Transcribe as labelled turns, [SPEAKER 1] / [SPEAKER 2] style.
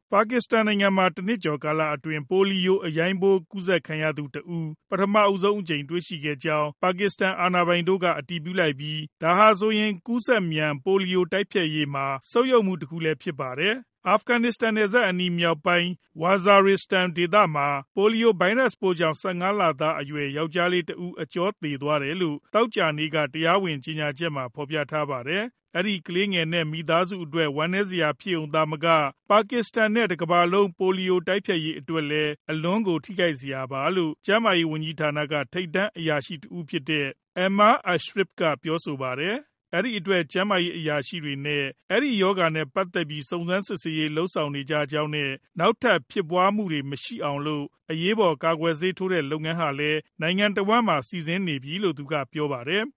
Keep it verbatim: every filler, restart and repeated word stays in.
[SPEAKER 1] ပါကစ္စတန်နိုင်ငံမှာတနှစ်ကျော်ကာလအတွင်းပိုလီယိုအရိုင်းပိုးကူးစက်ခံရသူတဦးပထမဆုံးအကြိမ်တွေ့ရှိခဲ့ကြောင်းပါကစ္စတန်အာဏာပိုင်တို့ကအတည်ပြုလိုက်ပြီးဒါဟာဆိုရင်ကူးစက်မြန်ပိုလီယိုတိုက်ဖျက်ရေးမှာဆုတ်ယုတ်မှုတစ်ခုလည်းဖြစ်ပါတယ်။အာဖဂန်နစ္စတန်နယ်စပ်အနီးမြောက်ပိုင်း Waziristan ဒေသမှာပိုလီယိုဗိုင်းရပ်စ်ပိုးကြောင့်၁၅လသားအရွယ်ယောက်ျားလေးတဦးအကြောသေသွားတယ်လို့သောကြာနေ့ကတရားဝင်ကြေညာချက်မှာဖော်ပြထားပါတယ်။အဲဒီကလေးငယ်နဲ့မိသားစုအတွက်ဝမ်းနည်းစရာဖြစ်ုံသာမကပါကစ္စတန်နဲ့တကမ္ဘာလုံးပိုလီယိုတိုက်ဖျက်ရေးအတွက်လည်းအလွန်ကိုထိခိုက်စရာပါလို့ကျန်းမာရေးဝန်ကြီးဌာနကထိပ်တန်းအရာရှိတဦးဖြစ်တဲ့ Emma Ashraf ကပြောဆိုပါတယ်။အဲဒီအတွက်ကျန်းမာရေးအရာရှိတွေနဲ့အဲဒီရောဂါနဲ့ပတ်သက်ပြီးစုံစမ်းစစ်ဆေးရေးလုပ်ဆောင်နေကြကြောင်းနဲ့နောက်ထပ်ဖြစ်ပွားမှုတွေမရှိအောင်လို့အရေးပေါ်ကာကွယ်ဆေးထိုးတဲ့လုပ်ငန်းဟာလည်းနိုင်ငံတော်ဝန်မှစီစဉ်နေပြီလို့သူကပြောပါတယ်။